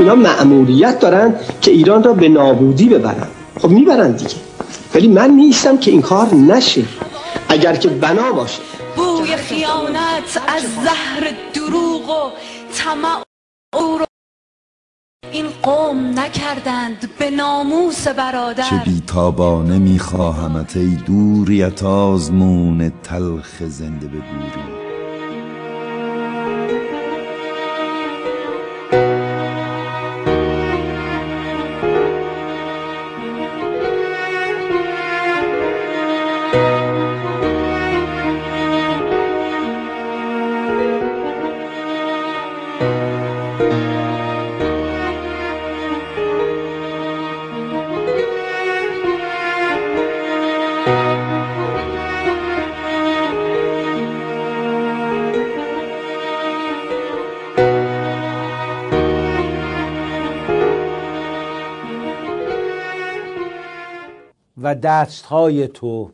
اینا مأموریت دارن که ایران را به نابودی ببرن. خب میبرن دیگه، ولی من نیستم که این کار نشه اگر که بنا باشه. بوی خیانت از زهر دروغ و طمع این قوم نکردند به ناموس برادر. چه بیتابانه میخواهمت ای دوریت آزمون تلخ زنده به گوری. و دستهای تو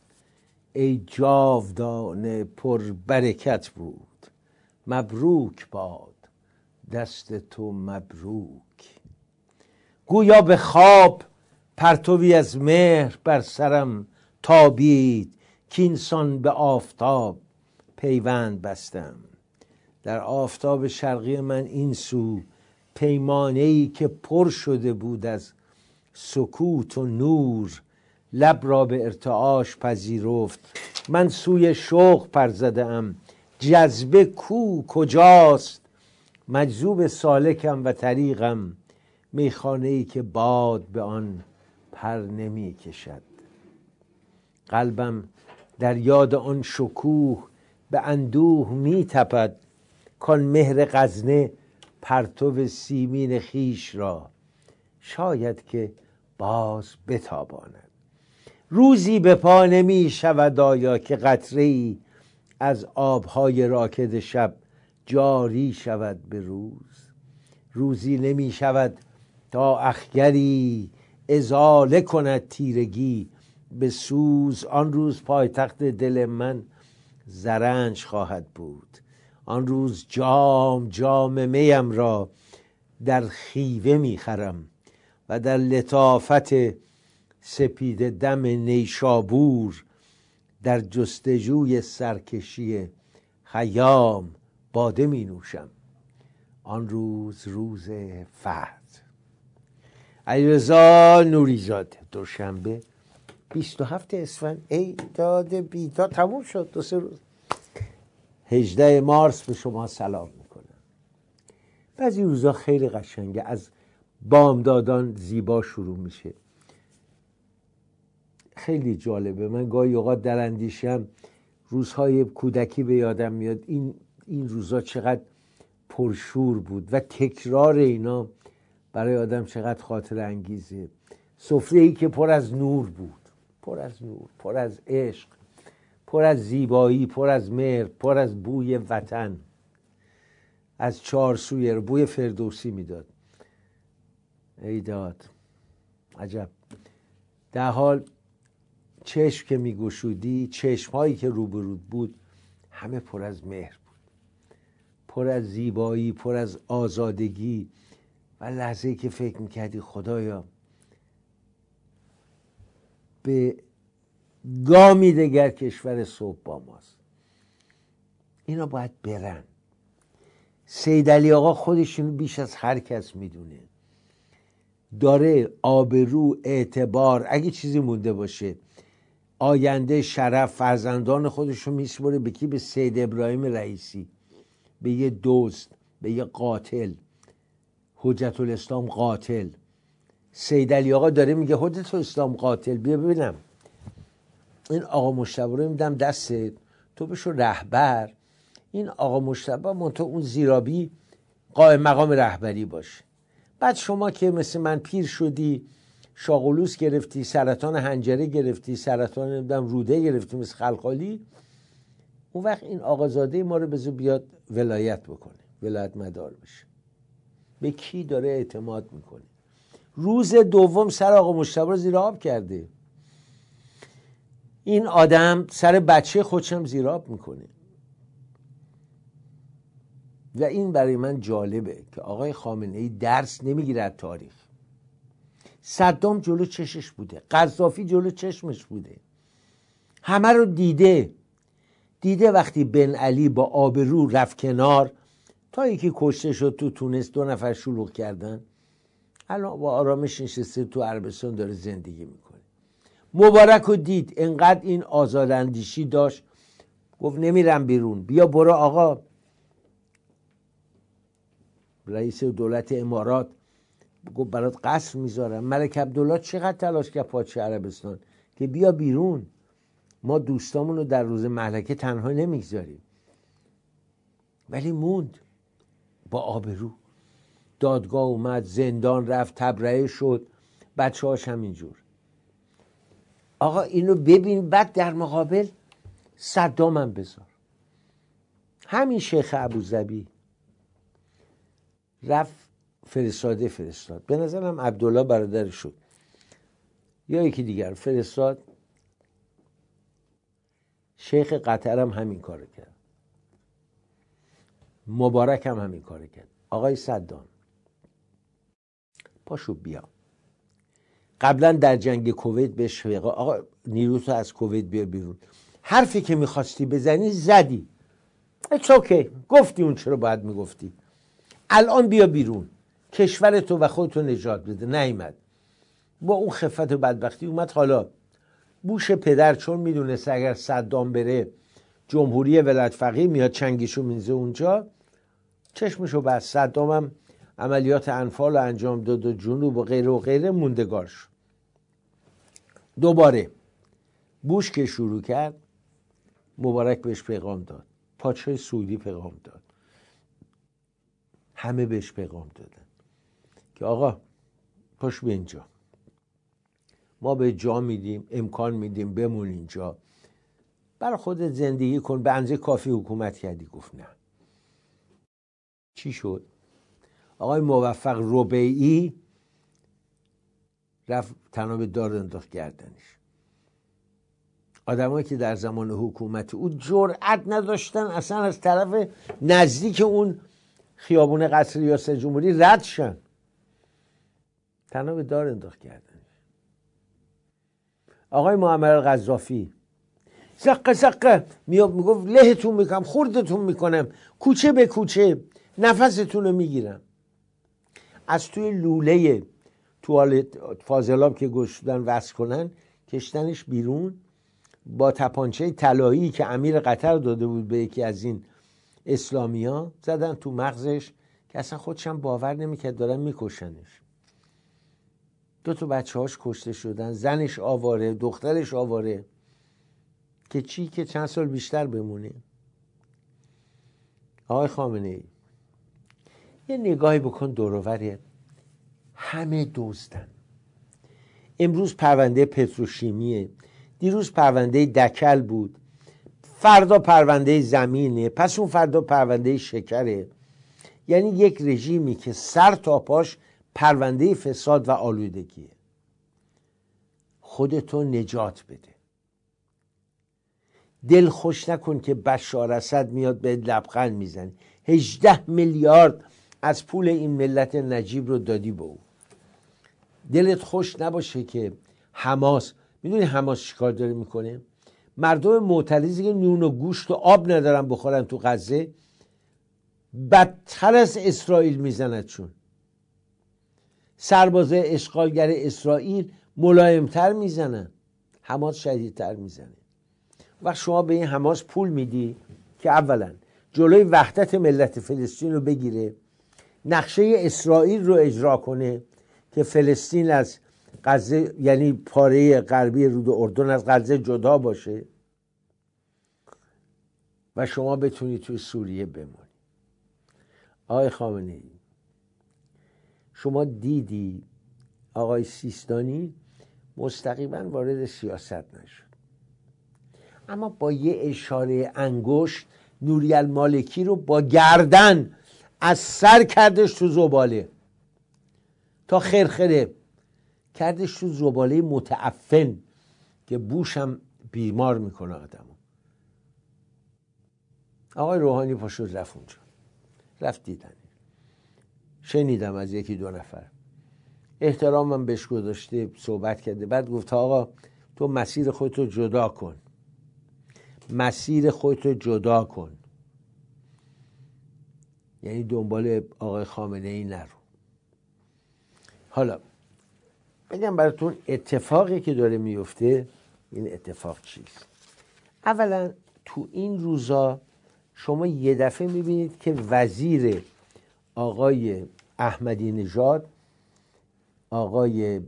ای جاودانه پر برکت بود، مبروک باد دست تو مبروک. گویا به خواب پرتوی از مهر بر سرم تابید، کینسان به آفتاب پیوند بستم. در آفتاب شرقی من این سو پیمانه‌ای که پر شده بود از سکوت و نور، لب را به ارتعاش پذیرفت. من سوی شوق پر زدم، جذبه کو کجاست؟ مجذوب سالکم و طریقم، میخانه‌ای که باد به آن پر نمی کشد. قلبم در یاد آن شکوه به اندوه می تپد، کان مهر غزنه پرتو سیمین خیش را شاید که باز بتاباند. روزی به پا نمی شود آیا که قطره‌ای از آبهای راکد شب جاری شود به روز؟ روزی نمی شود تا اخگری ازاله کند تیرگی به سوز. آن روز پایتخت دل من زرنج خواهد بود. آن روز جام جام میم را در خیوه می خرم و در لطافت سپید دم نیشابور در جستجوی سرکشی خیام باده می نوشم. آن روز روز فتح. علیرضا نوریزاده. دوشنبه 27 اسفند. ای داد بیداد تموم شد، 2-3 روز. 18 مارس به شما سلام میکنم. بعضی روزا خیلی قشنگه، از بامدادان زیبا شروع میشه. خیلی جالبه. من گاهی اوقات در اندیشم روزهای کودکی به یادم میاد این روزا چقدر پرشور بود و تکرار اینا برای آدم چقدر خاطر انگیزه. سفره‌ای که پر از نور بود، پر از نور، پر از عشق، پر از زیبایی، پر از مهر، پر از بوی وطن. از چهارسویه رو بوی فردوسی میداد. ای داد عجب. در حال چشم که میگشودی، چشمهایی که روبرود بود همه پر از مهر بود، پر از زیبایی، پر از آزادگی. و لحظه‌ای که فکر میکردی خدایا به گامی دگر کشور صبح با ماست، اینا باید برن. سید علی آقا خودشون بیش از هر کس میدونه، داره آبرو، اعتبار، اگه چیزی مونده باشه، آینده، شرف، فرزندان خودشون میسپره به کی؟ به سید ابراهیم رئیسی، به یه دزد، به یه قاتل. حجت الاسلام قاتل. سید علی آقا داره میگه حجت الاسلام قاتل، بیا ببینم این آقا مجتبی رو میدم دستت، تو بشو رهبر. این آقا مجتبی منتها اون زیرابی قائم مقام رهبری باشه. بعد شما که مثل من پیر شدی، شاغلوس گرفتی، سرطان حنجره گرفتی، سرطان نمیدونم روده گرفتی مثل خلخالی، اون وقت این آقازاده ما رو بذار بیاد ولایت بکنه، ولایت مدار بشه. به کی داره اعتماد میکنه؟ روز دوم سر آقا مجتبی رو زیر آب کرده. این آدم سر بچه خودشم زیر آب میکنه. و این برای من جالبه که آقای خامنه‌ای درس نمیگیره از تاریخ. صدام جلو چشش بوده، قذافی جلو چشمش بوده، همه رو دیده وقتی بن علی با آبرو رفت کنار تا یکی کشته شد تو تونس، 2 نفر شلوغ کردن، الان با آرامش نشسته تو عربستان داره زندگی میکنه. مبارک رو دید انقدر این آزاداندیشی داشت، گفت نمیرم بیرون، بیا برو آقا. رئیس دولت امارات گفت برات قصر میذارم. ملک عبدالله چقدر تلاش کرد پادشاه عربستان که بیا بیرون، ما دوستامون رو در روز مهلکه تنها نمیگذاریم، ولی موند با آبرو. دادگاه اومد، زندان رفت، تبرئه شد، بچه هاش همینجور. آقا اینو ببین، بعد در مقابل صدام هم بذار. همین شیخ ابوظبی رفت فرستاد، به نظرم عبدالله برادرش شد یا یکی دیگر فرستاد. شیخ قطر هم همین کار کرد، مبارک هم همین کار کرد. آقای صدام پاشو بیا. قبلا در جنگ کویت بهش آقا نیروتو از کویت بیار بیرون، حرفی که میخواستی بزنی زدی، it's okay، گفتی اون چرا باید میگفتی، الان بیا بیرون، کشورتو و خودتو نجات بده. نیامد، با اون خفت و بدبختی اومد. حالا بوش پدر چون میدونست اگر صدام بره جمهوری ولایت فقیه میاد چنگیشو میزه اونجا، چشمشو بست. صدام هم عملیات انفال رو انجام داد و جنوب و غیره موندگار شد. دوباره بوش که شروع کرد، مبارک بهش پیغام داد، پادشاه سعودی پیغام داد، همه بهش پیغام دادن که آقا پاش به اینجا، ما به جا میدیم، امکان میدیم بمون اینجا، برای خودت زندگی کن، به اندازه کافی حکومت کردی. گفت نه. چی شد؟ آقای موفق ربیعی رفت تناب دار انداخت گردنش. آدمایی که در زمان حکومت او جرأت نداشتن اصلا از طرف نزدیک اون خیابون قصر ریاست جمهوری رد شن، تناب دار انداخت گردنش. آقای معمر القذافی زقه میگفت لهتون میکنم، خوردتون میکنم، کوچه به کوچه نفستون رو میگیرم. از توی لوله توالت فاضلاب که گشودن وصل کنن کشتنش بیرون، با تپانچه طلایی که امیر قطر داده بود به یکی از این اسلامیا زدن تو مغزش که اصلا خودشم باور نمیکرد دارن میکشنش. 2 بچه هاش کشته شدن، زنش آواره، دخترش آواره، که چی؟ که چند سال بیشتر بمونه. آقای خامنه ای یه نگاهی بکن دور و بر، همه دزدن. امروز پرونده پتروشیمیه، دیروز پرونده دکل بود، فردا پرونده زمینه، پس اون فردا پرونده شکره. یعنی یک رژیمی که سر تا پاش پرونده فساد و آلودگیه. خودتو نجات بده. دل خوش نکن که بشار اسد میاد به لبخند میزنی. 18 میلیارد از پول این ملت نجیب رو دادی به او. دلت خوش نباشه که حماس، میدونی حماس چیکار داره میکنه؟ مردم معترضی که نون و گوشت و آب ندارن بخورن تو غزه بدتر از اسرائیل میزندشون. سربازای اشغالگر اسرائیل ملایمتر میزنن، حماس شدیدتر میزنه. وقت شما به این حماس پول میدی که اولا جلوی وحدت ملت فلسطین رو بگیره، نقشه اسرائیل رو اجرا کنه که فلسطین از غزه، یعنی پاره غربی رود اردن از غزه جدا باشه و شما بتونی توی سوریه بمونی. آقای خامنه ای شما دیدی آقای سیستانی مستقیما وارد سیاست نشد، اما با یه اشاره انگشت نوری المالکی رو با گردن از سر کردش تو زباله تا خرخره، کردش تو زباله متعفن که بوش هم بیمار میکنه آدمو. آقای روحانی پاشد رفت اونجا، رفت دیدن، شنیدم از یکی دو نفر، احترامم بهش گذاشته، صحبت کرده. بعد گفت آقا تو مسیر خودتو جدا کن، مسیر خودتو جدا کن، یعنی دنبال آقای خامنه ای نرو. حالا بگم براتون اتفاقی که داره میفته، این اتفاق چیست؟ اولا تو این روزا شما یه دفعه میبینید که وزیر آقای احمدی نژاد، آقای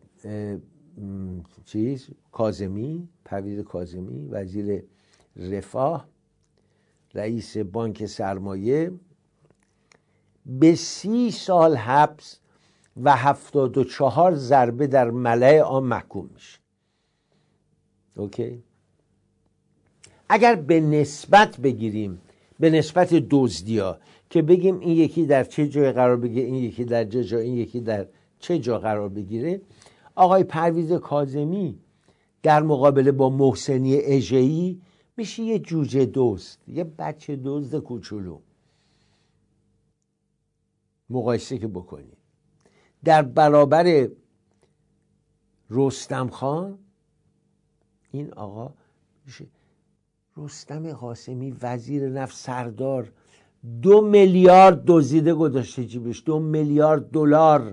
کاظمی، پرویز کاظمی، وزیر رفاه، رئیس بانک سرمایه، به 30 سال حبس و 74 ضربه در ملأ عام محکوم میشه. اوکی؟ اگر به نسبت بگیریم، به نسبت دزدی‌ها، که بگیم این یکی در چه جای قرار بگیره، این یکی در چه جا، این یکی در چه جا قرار بگیره، آقای پرویز کاظمی در مقابله با محسنی اژه‌ای میشه یه جوجه دزد، یه بچه دزد کوچولو. مقایسه که بکنید در برابر رستم خان، این آقا میشه رستم قاسمی وزیر نفت سردار 2 میلیارد دزدیده گذاشته جیبش، 2 میلیارد دلار.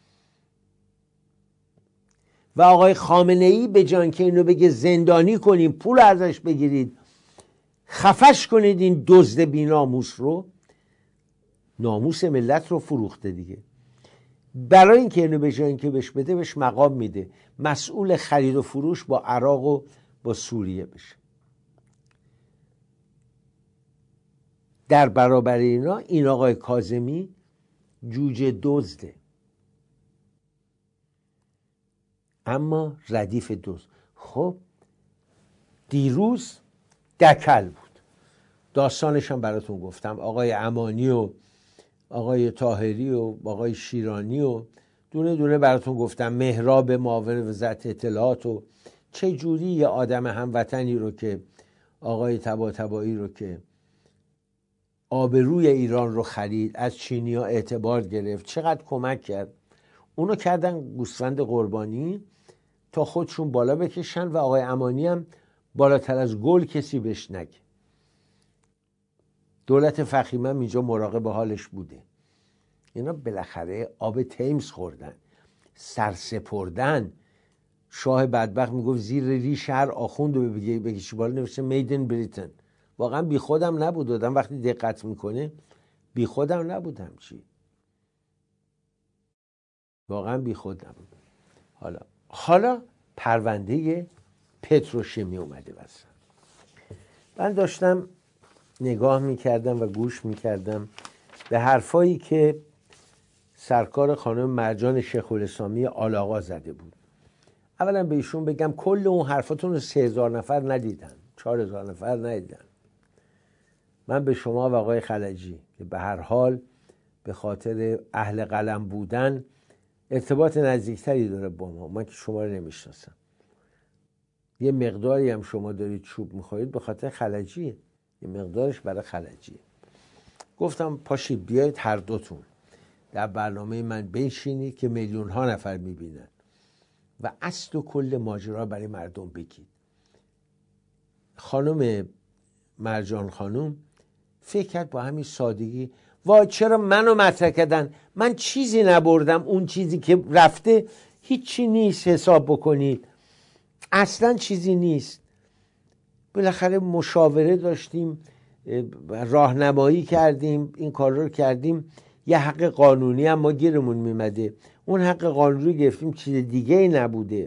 و آقای خامنه ای به جان که اینو بگه زندانی کنیم، پول ازش بگیرید، خفش کنید این دزد بی‌ناموس رو، ناموس ملت رو فروخته دیگه. برای اینکه اینو به جای اینکه بهش بده، بهش مقام میده، مسئول خرید و فروش با عراق و با سوریه بشه. در برابر اینا این آقای کاظمی جوجه دزده، اما ردیف دزد. خب دیروز دکل بود، داستانش هم براتون گفتم، آقای امانی و آقای طاهری و آقای شیرانی و دونه دونه براتون گفتم، مهراب معاون وزارت اطلاعات و چه جوری یه آدم هموطنی رو که آقای طباطبایی رو که آبروی ایران رو خرید، از چینی‌ها اعتبار گرفت، چقدر کمک کرد، اونو کردن گوسفند قربانی تا خودشون بالا بکشن و آقای امانی هم بالاتر از گل کسی بهش نگه. دولت فخیمه هم اینجا مراقب حالش بوده. اینا بالاخره آب تیمز خوردن، سرسپردن. شاه بدبخت میگفت زیر ریش هر آخوند رو بکشی بالا نوشته میدن بریتن. واقعا بی خودم نبود، آدم وقتی دقت میکنه بی خودم نبودم. چی؟ واقعا بی خود نبود. حالا پرونده پتروشیمی اومده واسه. من داشتم نگاه میکردم و گوش میکردم به حرفایی که سرکار خانم مرجان شیخ الاسلامی آل آقا زده بود. اولا به ایشون بگم کل اون حرفاتون رو 3000 نفر ندیدن، 4000 نفر ندیدن. من به شما و آقای خلجی که به هر حال به خاطر اهل قلم بودن ارتباط نزدیکتری داره با ما، من که شما رو نمیشناسم، یه مقداری هم شما دارید چوب میخورید به خاطر خلجیه، یه مقدارش برای خلجیه. گفتم پاشید بیایید هر دوتون در برنامه من بنشینید که میلیون ها نفر میبینن و اصل و کل ماجرا برای مردم بگید. خانم مرجان خانم فکر کرد با همین سادگی وای چرا منو مطرح کردن، من چیزی نبردم، اون چیزی که رفته هیچی نیست، حساب بکنید اصلا چیزی نیست. بالاخره مشاوره داشتیم، راهنمایی کردیم، این کار رو کردیم، یه حق قانونی هم ما گیرمون میمده، اون حق قانونی رو گرفتیم، چیز دیگه ای نبوده.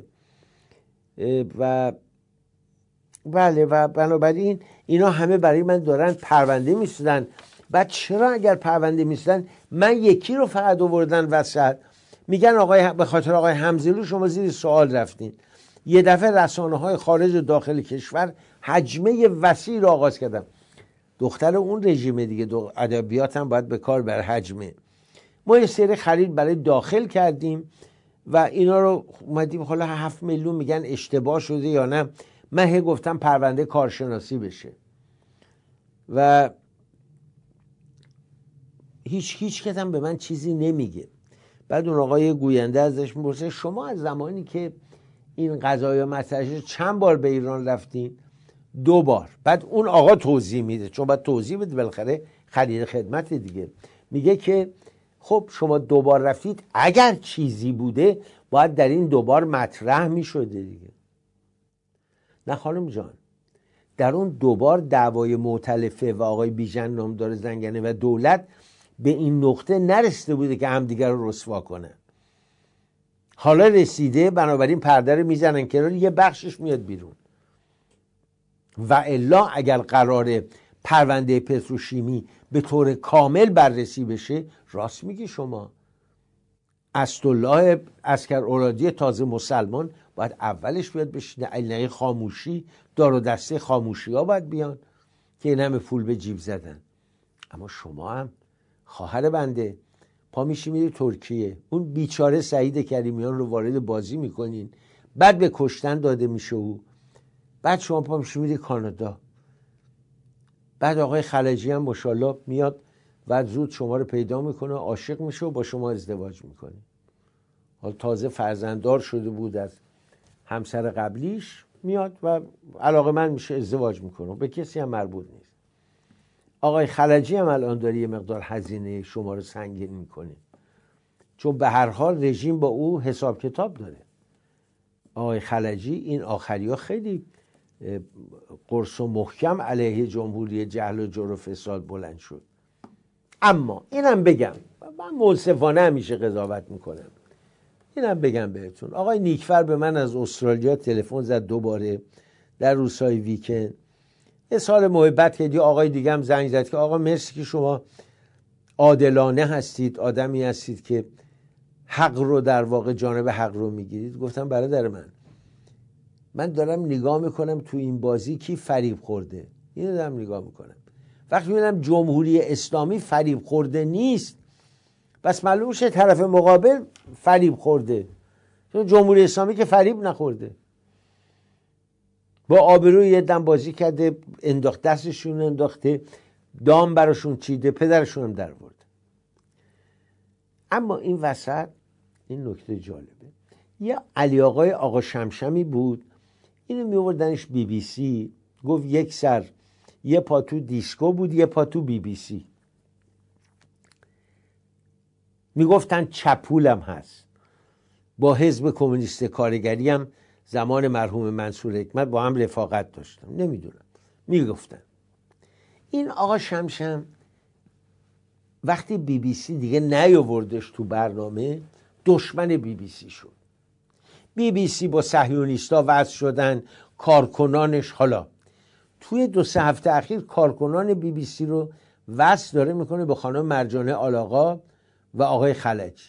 و بله و بنابراین اینا همه برای من دارن پرونده میسازن. بعد چرا اگر پرونده میسازن من یکی رو فقط آوردن وسط، میگن آقای به خاطر آقای حمزلو شما زیر سوال رفتین. یه دفعه رسانه‌های خارج و داخل کشور حجمه وسیع رو آغاز کردن. دختر اون رژیم دیگه، ادبیات هم باید به کار بر حجمه. ما یه سری خرید برای داخل کردیم و اینا رو اومدیم، حالا 7 میلیون میگن اشتباه شده یا نه. من گفتم پرونده کارشناسی بشه و هیچ کتم به من چیزی نمیگه. بعد اون آقای گوینده ازش میپرسه شما از زمانی که این قضایا مطرح شد چند بار به ایران رفتین؟ 2 بار. بعد اون آقا توضیح میده، چون باید توضیح بده بالاخره خرید خدمت دیگه. میگه که خب شما 2 بار رفتید، اگر چیزی بوده باید در این 2 بار مطرح میشده دیگه. نه خانم جان، در اون 2 بار دعوای مؤتلفه و آقای بیژن نامدار زنگنه و دولت به این نقطه نرسیده بوده که همدیگر رو رسوا کنن. حالا رسیده، بنابراین پرده رو میزنن که یه بخشش میاد بیرون. و الا اگر قراره پرونده پتروشیمی به طور کامل بررسی بشه، راست میگی شما، اسدالله عسکرآرادی تازه مسلمان باید اولش بیاد بشینه، عینه خاموشی، دار و دسته خاموشی ها باید بیان که این همه پول به جیب زدن. اما شما هم خواهر بنده پا میشی میری ترکیه، اون بیچاره سعید کریمیان رو وارد بازی میکنین، بعد به کشتن داده میشه او، بعد شما پا میشی میری کانادا، بعد آقای خلجی هم ماشاءالله میاد و زود شما رو پیدا میکنه، عاشق میشه و با شما ازدواج میکنه. حالا تازه فرزنددار شده بود از همسر قبلیش، میاد و علاقه‌مند میشه، ازدواج میکنه، به کسی هم مربوط نیست. آقای خلجی هم الان داره یه مقدار هزینه شما رو سنگین میکنه، چون به هر حال رژیم با او حساب کتاب داره. آقای خلجی این آخری ها خیلی قرص و محکم علیه جمهوری جهل و جور و فساد بلند شد. اما اینم بگم، من منصفانه همیشه قضاوت میکنم، اینم بگم بهتون، آقای نیکفر به من از استرالیا تلفن زد 2 باره در روزهای ویکند، اظهار محبت کردی. آقای دیگه هم زنگ زد که آقا مرسی که شما عادلانه هستید، آدمی هستید که حق رو در واقع جانب حق رو میگیرید. گفتم برادر من دارم نگاه میکنم تو این بازی کی فریب خورده، اینو دارم نگاه میکنم. وقتی میبینم جمهوری اسلامی فریب خورده نیست، بس معلوم شه طرف مقابل فریب خورده، چون جمهوری اسلامی که فریب نخورده، با آبروی یه دم بازی کرده، انداخت دستشون، انداخته دام براشون چیده، پدرشون هم در برده. اما این وسط این نکته جالبه، یه علی آقا شمشمی بود، اینو میوردنش بی بی سی، گفت یک سر یه پا تو دیسکو بود، یه پا تو بی بی سی. میگفتن چپولم هست، با حزب کمونیست کارگری هم زمان مرحوم منصور حکمت با هم رفاقت داشتم، نمیدونم، میگفتن. این آقا شمشم وقتی بی بی سی دیگه نیاوردش تو برنامه، دشمن بی بی سی شد. بی بی سی با صهیونیستا وصل شدن، کارکنانش. حالا توی 2-3 هفته اخیر کارکنان بی بی سی رو وصل داره میکنه به خانم مرجانه آلاقا و آقای خلجی.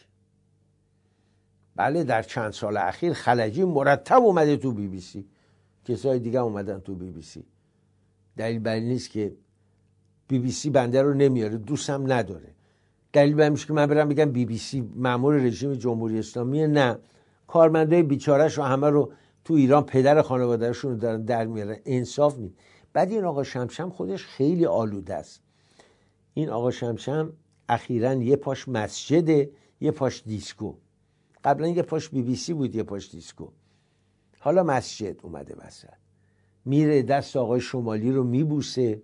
بله در چند سال اخیر خلجی مرتب اومده تو بی بی سی، کسای دیگه اومدن تو بی بی سی. دلیل بر این نیست که بی بی سی بنده رو نمیاره، دوستم نداره. دلیل بر این نیست که من برم بگم بی بی سی مأمور رژیم جمهوری اسلامیه، نه، کارمندای بیچاره‌شو همه رو تو ایران پدر خانواده‌شون رو دارن در میارن، انصاف نیست. بعد این آقا شمشم خودش خیلی آلوده است. این آقا شمشم اخیراً یه پاش مسجده، یه پاش دیسکو. قبلا یه پاش بی بی سی بود، یه پاش دیسکو، حالا مسجد اومده وسط. میره دست آقای شمالی رو میبوسه،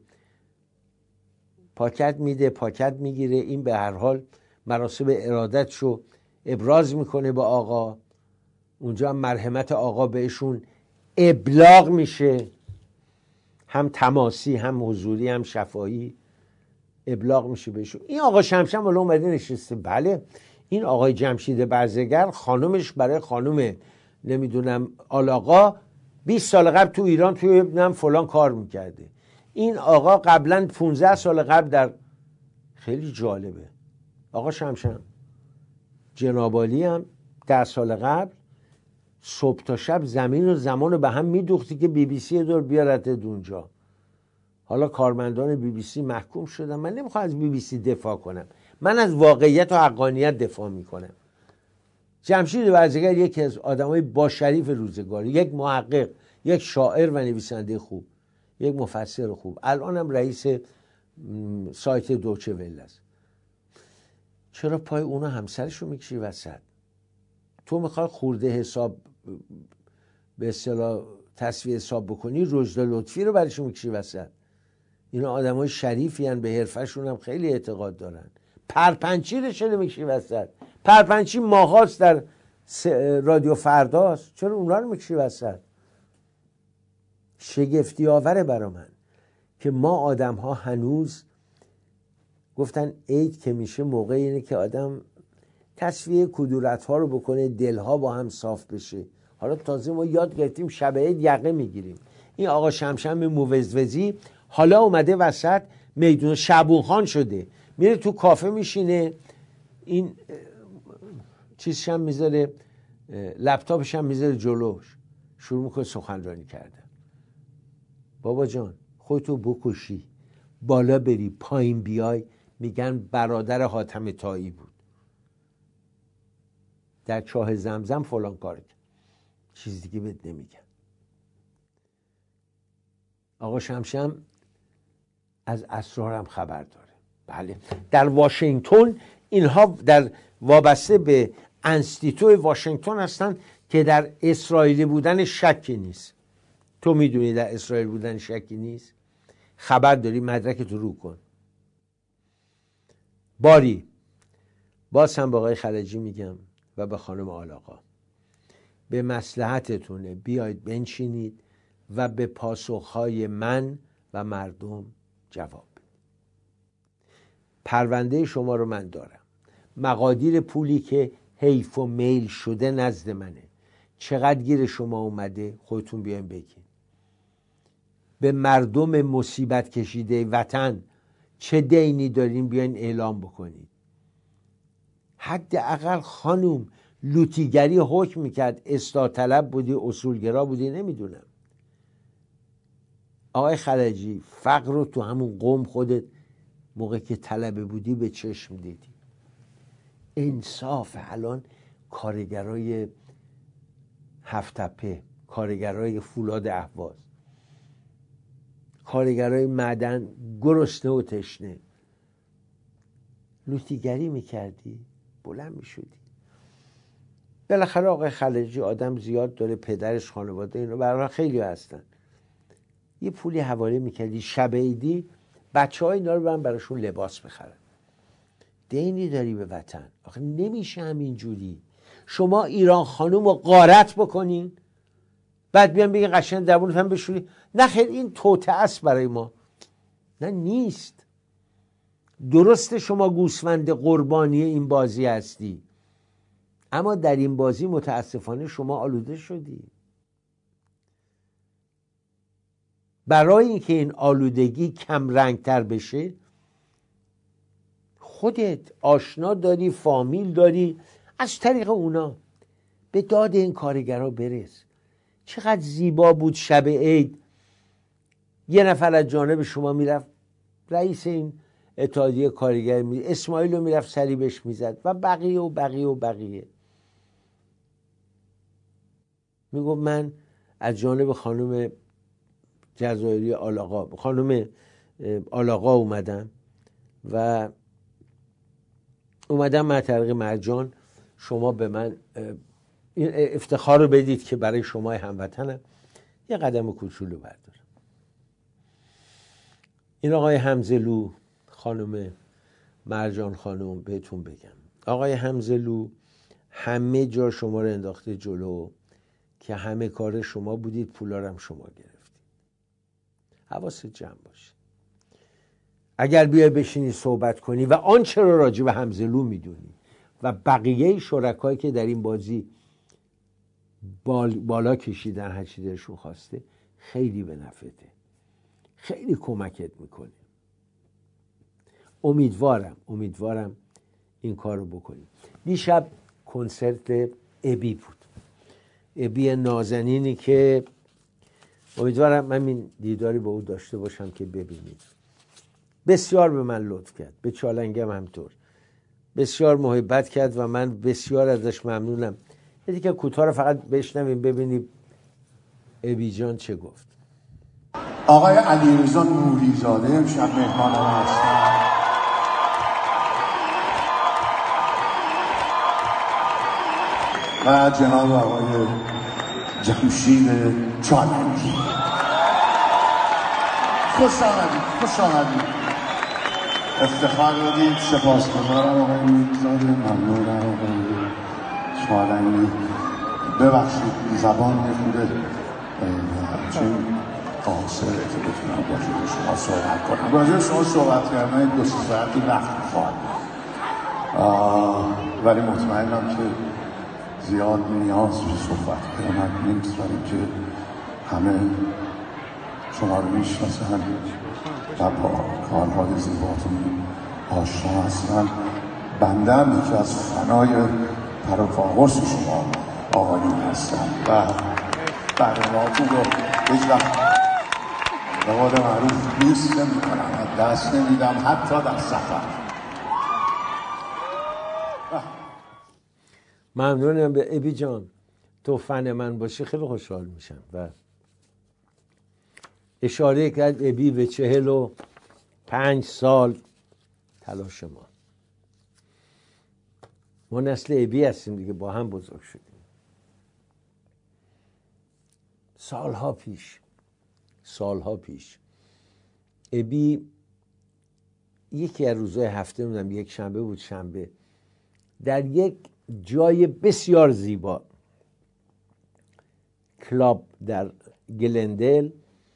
پاکت میده، پاکت میگیره. این به هر حال مراسم ارادتشو ابراز میکنه با آقا. اونجا هم مرحمت آقا بهشون ابلاغ میشه، هم تماسی، هم حضوری، هم شفاهی ابلاغ میشه بهشون. این آقا شمشم ولی اومده نشسته. بله این آقای جمشید برزگر خانومش برای خانوم نمیدونم آلاقا 20 سال قبل تو ایران توی فلان کار میکرده. این آقا قبلا 15 سال قبل در، خیلی جالبه، آقا شمشم جنابالی هم 10 سال قبل صبح تا شب زمین و زمان رو به هم میدوختی که بی بی سی دور بیارت اونجا. حالا کارمندان بی بی سی محکوم شدن. من نمیخوام از بی بی سی دفاع کنم، من از واقعیت و حقانیت دفاع میکنم. جمشید برزگر یکی از آدمای با شریف روزگار، یک محقق، یک شاعر و نویسنده خوب، یک مفسر خوب، الان هم رئیس سایت دوچه وله است. چرا پای اونو همسرش رو میکشی وسط؟ تو میخوای خورده حساب به اصطلاح تصفیه حساب بکنی، رشد لطفی رو برش میکشی وسط. اینا آدمای شریفی هن، به حرفشون هم خیلی اعتقاد دارن. پرپنچی رو چرا میکشی وسط؟ پرپنچی ماهاست در رادیو فرداست، چرا اونا رو میکشی وسط؟ شگفتی آوره برا من که ما آدم ها هنوز گفتن عید که میشه موقع اینه که آدم تصفیه کدورت ها رو بکنه، دلها با هم صاف بشه. حالا تازه ما یاد گرفتیم شب عید یقه میگیریم. این آقا شمشم موزوزی حالا اومده وسط میدون شعبون خان شده، میره تو کافه میشینه، این چیزش هم میذاره، لپتاپش هم میذاره جلوش، شروع میکنه سخنرانی کردن. بابا جان خودتو بکشی بالا بری پایین بیای میگن برادر حاتم طایی بود، در چاه زمزم فلان کار کرد، چیز دیگه بهت نمیگن. آقا شمشم از اسرارم خبر داره. بله، در واشنگتن اینها در وابسته به انستیتوی واشنگتن هستن که در اسرائیلی بودن شکی نیست. تو میدونی در اسرائیل بودن شکی نیست؟ خبر داری؟ مدرک تو رو کن. باری باز هم با آقای خلجی میگم و به خانم آلاقا، به مصلحتتونه بیاید بنشینید و به پاسخهای من و مردم جواب بدید. پرونده شما رو من دارم، مقادیر پولی که حیف و میل شده نزد منه، چقدر گیر شما اومده خودتون بیاین بگین. به مردم مصیبت کشیده وطن چه دینی دارین بیاین اعلام بکنید. حداقل خانوم لوتیگری حکم میکرد، اصلاح طلب بودی، اصولگرا بودی، نمیدونم. آقای خلجی فقر رو تو همون قوم خودت موقع که طلبه بودی به چشم دیدی. انصاف. الان کارگرای هفت‌تپه، کارگرای فولاد اهواز، کارگرای معدن گرسنه و تشنه، لوتیگری میکردی بلند میشدی. بالاخره آقای خلجی آدم زیاد داره، پدرش، خانواده، اینو برای خیلی هستن، یه پولی حواله میکردی شب عیدی بچه های اینا رو برن براشون لباس بخرن. دینی داری به وطن. آخه نمیشه همین جوری شما ایران خانوم رو غارت بکنین بعد بیان بگین قشنگ زبونت هم بشوری. نه خیر، این توطئه است برای ما. نه نیست. درسته شما گوسفند قربانی این بازی هستی، اما در این بازی متاسفانه شما آلوده شدی. برای اینکه این آلودگی کم رنگتر بشه، خودت آشنا داری، فامیل داری، از طریق اونا به داد این کارگرها برس. چقدر زیبا بود شب عید یه نفر از جانب شما میرفت، رئیس این اتحادیه کارگر اسماعیل رو میرفت صلیبش میزد و بقیه و بقیه و بقیه. میگفت من از جانب خانم جزایری آلاقا، خانم آلاقا اومدم و من طریق مرجان شما به من این افتخار رو بدید که برای شما هموطنم یه قدم کوچولو بردارم. این آقای حمزلو، خانم مرجان خانم، بهتون بگم آقای حمزلو همه جا شما رو انداخته جلو که همه کار شما بودید، پولارم شما گرفتید. حواست جمع باشه. اگر بیای بشینی صحبت کنی و آنچه رو راجع به حمزلو میدونی و بقیه شرکایی که در این بازی بالا کشیدن هر چی دلشون خواسته، خیلی به نفعته، خیلی کمکت میکنه. امیدوارم این کار رو بکنی. دیشب کنسرت ابی بود، ابی نازنینی که امیدوارم من این دیداری با او داشته باشم که ببینید. بسیار به من لطف کرد، به چالنگم همطور بسیار محبت کرد و من بسیار ازش ممنونم. یه دیگه کوتاه رو فقط بشنویم ببینیم ابی جان چه گفت. آقای علیرضا نوری‌زاده امشب مهمان ما هستن. و جناب آقای جمشید چالنجی. خوش آمدید. افتخار دادید. سپاسگزارم آقای میرزاده. ممنونم آقای چالنجی. ببخشید زبان میخوره چون قاصره که بتونم راجع به شما صحبت کنم. راجع به شما صحبت کردن 2-3 ساعتی وقت میخواد، ولی مطمئنم که زیاد نیاز به صحبت کردن نیست، برای که همه شما رو میشناسن و با کارهای زیباتون آشنا هستن. بنده هم یکی از فنای پر و پاقرص شما آقایون هستم و برنامه‌هاتون رو هیچ وقت به قول معروف لیست نمی‌کنم و دست نمیدم حتی در سفر. ممنونم. به ابی جان، تو فن من باشی خیلی خوشحال میشم. و اشاره کرد ابی به 45 سال تلاش ما نسل ابی هستیم دیگه، با هم بزرگ شدیم. سالها پیش ابی یکی از روزهای هفته، میدونم یک شنبه بود، شنبه، در یک جای بسیار زیبا، کلاب در گلندل،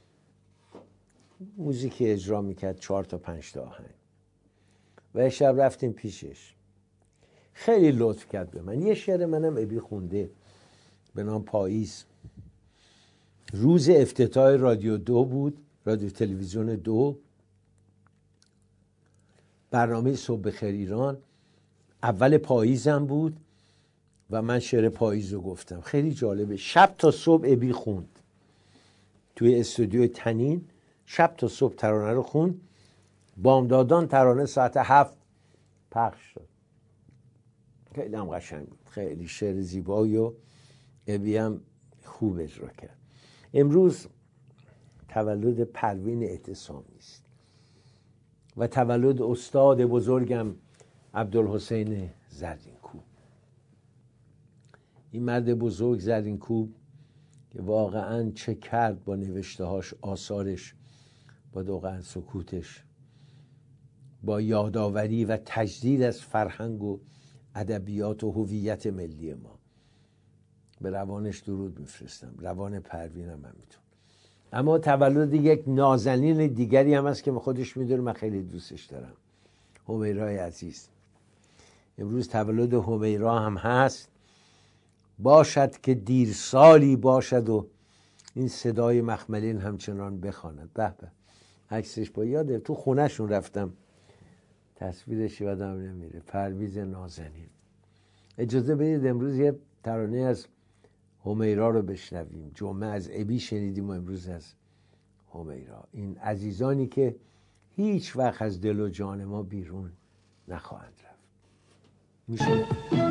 موزیک اجرا میکرد، 4 تا 5 تا آهنگ، و شب رفتیم پیشش. خیلی لطف کرد به من. یه شعر منم ابی خونده به نام پاییز. روز افتتاح رادیو 2 بود، رادیو تلویزیون 2، برنامه صبح بخیر ایران. اول پاییزم بود و من شعر پاییز رو گفتم. خیلی جالبه. شب تا صبح ابی خوند توی استودیو تنین. شب تا صبح ترانه رو خوند. بامدادان ترانه ساعت 7 پخش شد. خیلی هم قشنگ بود. خیلی شعر زیبایی و ابی هم خوب اجرا کرد. امروز تولد پروین اعتصامی است و تولد استاد بزرگم عبدالحسین زرینکوب. این مرد بزرگ زرینکوب که واقعا چه کرد با نوشتهاش، آثارش، با دوقن سکوتش، با یادآوری و تجدید از فرهنگ و ادبیات و هویت ملی ما. به روانش درود میفرستم. روان پروین هم همینطور. اما تولد یک نازنین دیگری هم هست که خودش میدونه من خیلی دوستش دارم، همیرای عزیز. امروز تولد همیرا هم هست. باشد که دیر سالی باشد و این صدای مخملین همچنان بخواند. به به، عکسش با یاده تو خونهشون رفتم، تصویرش یادم نمیره. پرویز نازنین. اجازه بدید امروز یه ترانه از همیرا رو بشنویم. جمعه از ابی شنیدیم و امروز از همیرا. این عزیزانی که هیچ وقت از دل و جان ما بیرون نخواهند رفت. میشه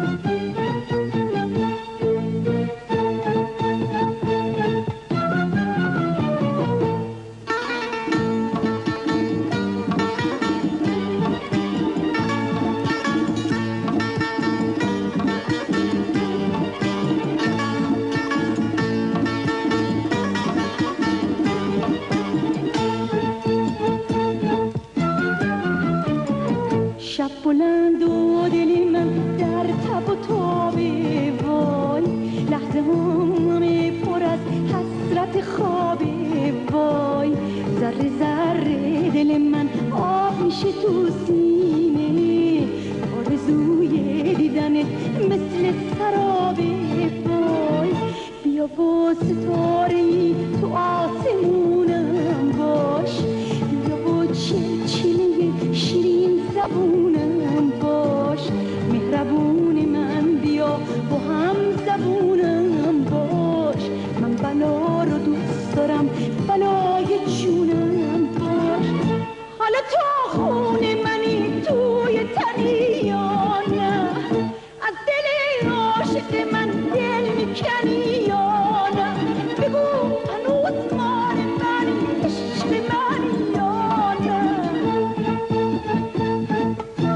بلند و دل من در تب و تابه، وای لحظه همه پر از حسرت خوابه، وای ذره ذره دل من آب میشه تو سینه، آرزوی دیدنت مثل سرابه، وای بیا و ستاره‌ای تو آسمونم باش، بیا و چلچله شیرین زبونم باش، مهربون من بیا با هم زبونم باش، من بلا رو دوست دارم بلای جونم باش، حالا تا خون منی توی تنی یا نه، از دل عاشق من دل میکنی یا نه، بگو هنوز مال منی عشق منی یا نه.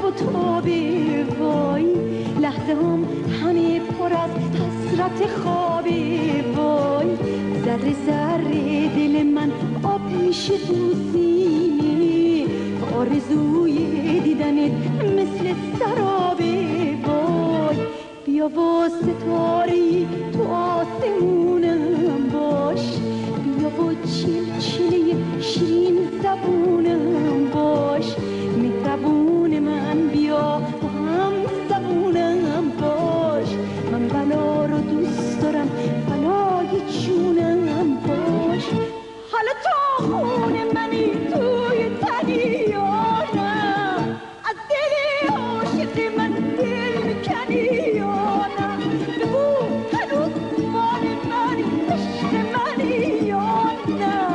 و تاب وای لحظه هم همه پر از حسرت خواب وای ذره ذره دل من آب میشه تو سینه آرزوی دیدنت مثل سراب وای بیا با ستاره‌ای تو آسمونم باش بیا با چلچله شیرین زبونم باش مهربون من بیا با هم زبونم باش من بلا رو دوست دارم بلای جونم باش حالا تا خون منی توی تنی یا نه از دل عاشق من دل میکنی یا نه بگو هنوز مال منی عشق منی یا نه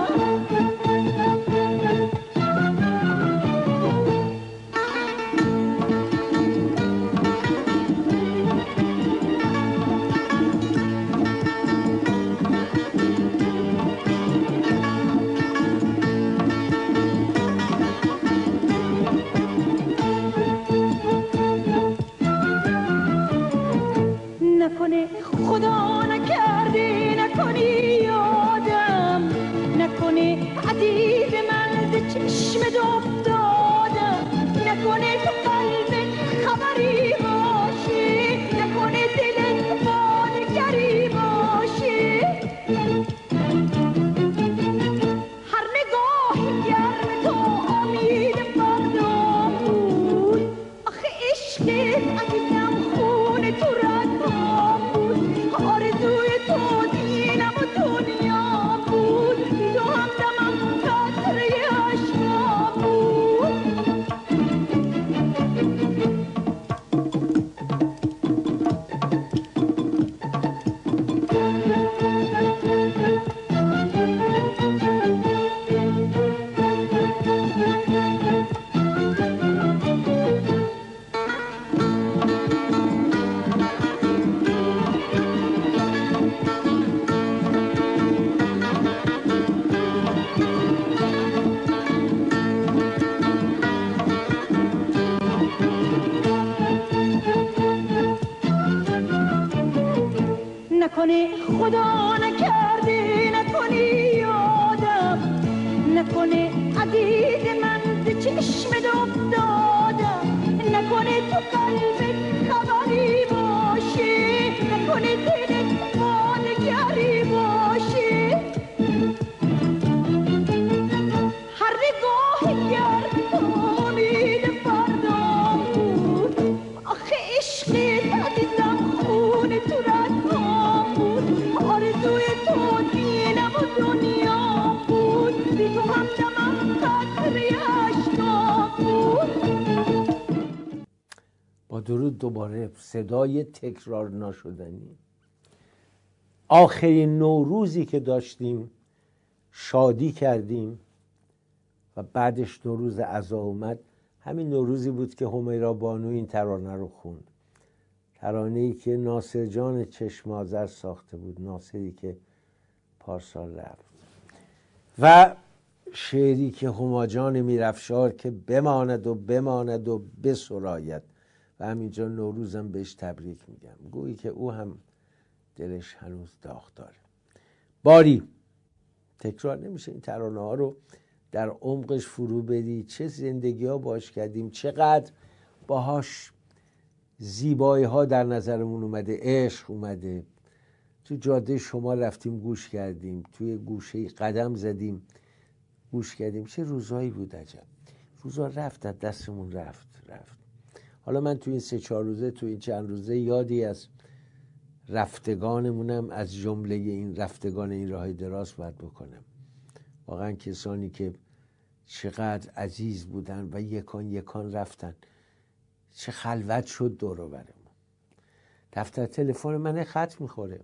نکنه خدا نکرده نکنی یادم نکنه عزیز من ز چشمت افتادم نکنه تو قلبت خبری باشه نکنه دلت با نگری باشه هر نگاهی گرم تو امید فردا بود آخه عشقت عزیزم خون تو رد بود آرزوی تو دینم و دنیا بود بی تو همدمم قطره اشکا بود نکنه خدا نکرده نکنی یادم نکنه عزیز من ز چشمت افتادم نکنه تو قلبت خبری باشه نکنه دلت با نگری باشه هر نگاه گرد امید فردا بود آخه عشقت عزیزم خون تو رد بود آرزوی تو دینم و دنیا بود بی تو همدمم قطره اشکا بود با درود دوباره صدای تکرار نشدنی آخرین نوروزی که داشتیم شادی کردیم و بعدش نوروز عزا اومد همین نوروزی بود که همیرا بانو این ترانه رو خوند ترانه‌ای که ناصر جان چشم آذر ساخته بود ناصری که پارسال رفت و شعری که هما جان میرافشار که بماند و بماند و بسراید و همینجا نوروزم بهش تبریک میگم گویی که او هم دلش هنوز داغ داره باری تکرار نمیشه این ترانه ها رو در عمقش فرو بدی چه زندگی ها باش کردیم چقدر باهاش زیبایی ها در نظرمون اومده عشق اومده تو جاده شما رفتیم گوش کردیم توی گوشه قدم زدیم گوش کردیم چه روزایی بود عجب روزا رفت از دستمون رفت حالا من تو این 3-4 روزه تو این چند روزه یادی از رفتگانمونم از جمله این رفتگان این راه دراز باید بکنم واقعا کسانی که چقدر عزیز بودن و یکان رفتن چه خلوت شد دور و برمون دفتر تلفن من خط میخوره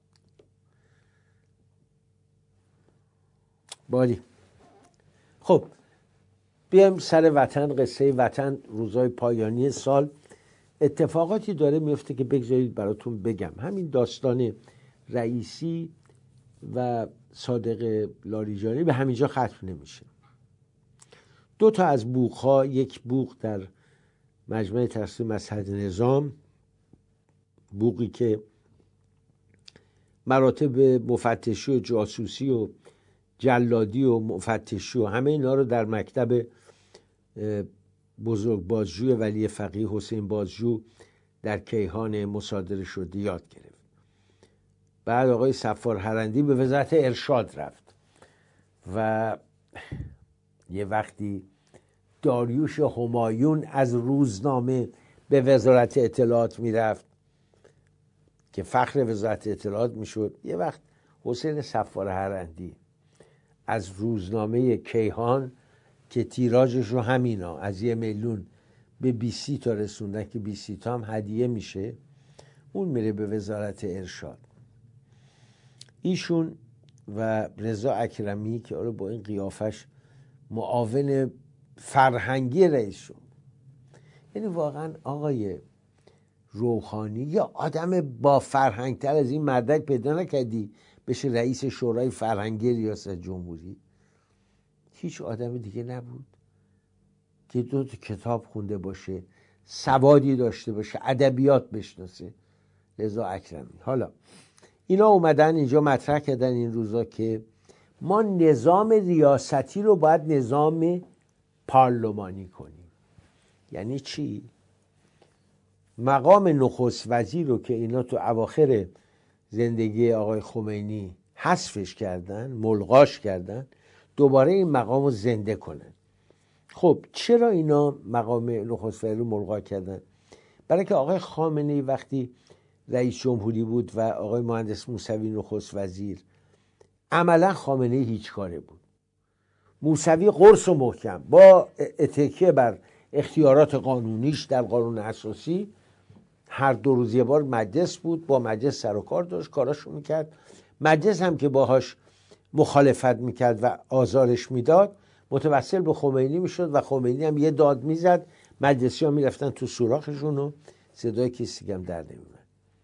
باری خب بیایم سر وطن قصه وطن روزای پایانی سال اتفاقاتی داره میفته که بگذارید براتون بگم همین داستان رئیسی و صادق لاریجانی به همینجا ختم نمیشه 2 تا از بوق‌ها یک بوق در مجمع تحصیل مصلحت نظام، بوقی که مراتب مفتشی و جاسوسی و جلادی و مفتشی و همه اینا رو در مکتب بزرگ بازجوی ولی فقیه حسین بازجو در کیهان مصادره شده یاد گرفت. بعد آقای صفار هرندی به وزارت ارشاد رفت و یه وقتی داریوش همایون از روزنامه به وزارت اطلاعات میرفت که فخر وزارت اطلاعات میشد، یه وقت حسین صفار هرندی از روزنامه کیهان که تیراژش رو همینا از 1 میلیون به 20 تا رسوندن که 20 تا هم هدیه میشه، اون میره به وزارت ارشاد. ایشون و رضا اکرمی که آره با این قیافش معاون فرهنگی رئیس شد. یعنی واقعا آقای روحانی یا آدم با فرهنگتر از این مردک پیدا نکردی بشه رئیس شورای فرهنگی ریاست جمهوری؟ هیچ آدم دیگه نبود که 2 تا کتاب خونده باشه، سوادی داشته باشه، ادبیات بشناسه. رضا اکرمی. حالا اینا اومدن اینجا مطرح کردن این روزا که ما نظام ریاستی رو باید نظام پارلمانی کنیم. یعنی چی؟ مقام نخست وزیر رو که اینا تو اواخر زندگی آقای خمینی حذفش کردن، ملغاش کردن، دوباره این مقام رو زنده کنن. خب چرا اینا مقام نخست وزیر رو ملغا کردن؟ برای که آقای خامنه‌ای وقتی رئیس جمهوری بود و آقای مهندس موسوی نخست وزیر، عملا خامنه‌ای هیچ کاره بود. موسوی قرص و محکم با اتکیه بر اختیارات قانونیش در قانون اساسی هر 2 روز یه بار مجلس بود، با مجلس سر و کار داشت، کاراشو میکرد. مجلس هم که باهاش مخالفت میکرد و آزارش میداد متوسل به خمینی میشد و خمینی هم یه داد میزد، مجلسی ها میرفتن تو سوراخشون و صدای کسی هم در نمیومد.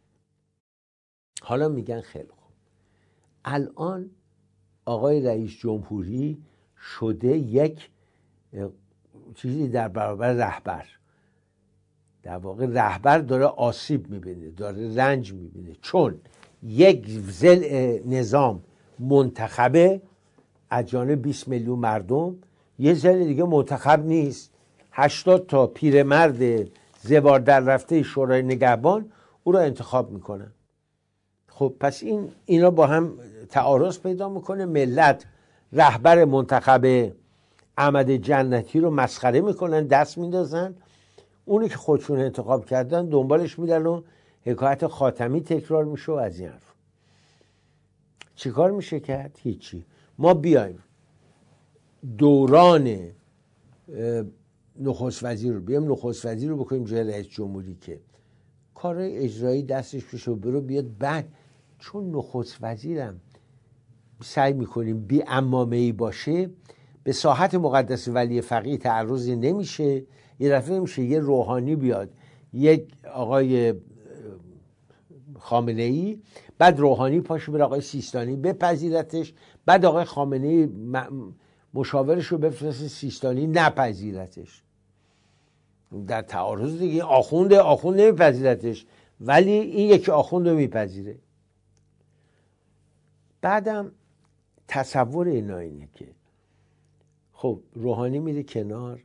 حالا میگن خیلی خوب، الان آقای رئیس جمهوری شده یک چیزی در برابر رهبر. در واقع رهبر داره آسیب میبینه، داره رنج میبینه، چون یک ضلع نظام منتخبه از جانب 20 میلیون مردم، یه ضلع دیگه منتخب نیست، 80 تا پیرمرد زوار در رفته شورای نگهبان او را انتخاب میکنن. خب پس اینا با هم تعارض پیدا میکنه. ملت رهبر منتخب احمد جنتی رو مسخره میکنن، دست میندازن، اونی که خودشون انتخاب کردن دنبالش میدن و حکایت خاتمی تکرار میشه و از این حرف. چی کار میشه کرد؟ هیچی. ما بیایم دوران نخست وزیر رو بیایم نخست وزیر رو بکنیم جای رئیس جمهوری که کارهای اجرایی دستش بشه و برو بیاد. بعد چون نخست وزیرم سعی میکنیم بی عمامه‌ای باشه، به ساحت مقدس ولی فقیه تعرضی نمیشه. یه دفعه میشه یه روحانی بیاد، یک آقای خامنه‌ای، بعد روحانی پاشو بره آقای سیستانی بپذیرتش، بعد آقای خامنه‌ای مشاورش رو بفرسته سیستانی نپذیرتش. در تعارض دیگه آخوند نمیپذیرتش، ولی این یکی آخوند رو میپذیره. بعدم تصور اینا اینه که خب روحانی میره کنار،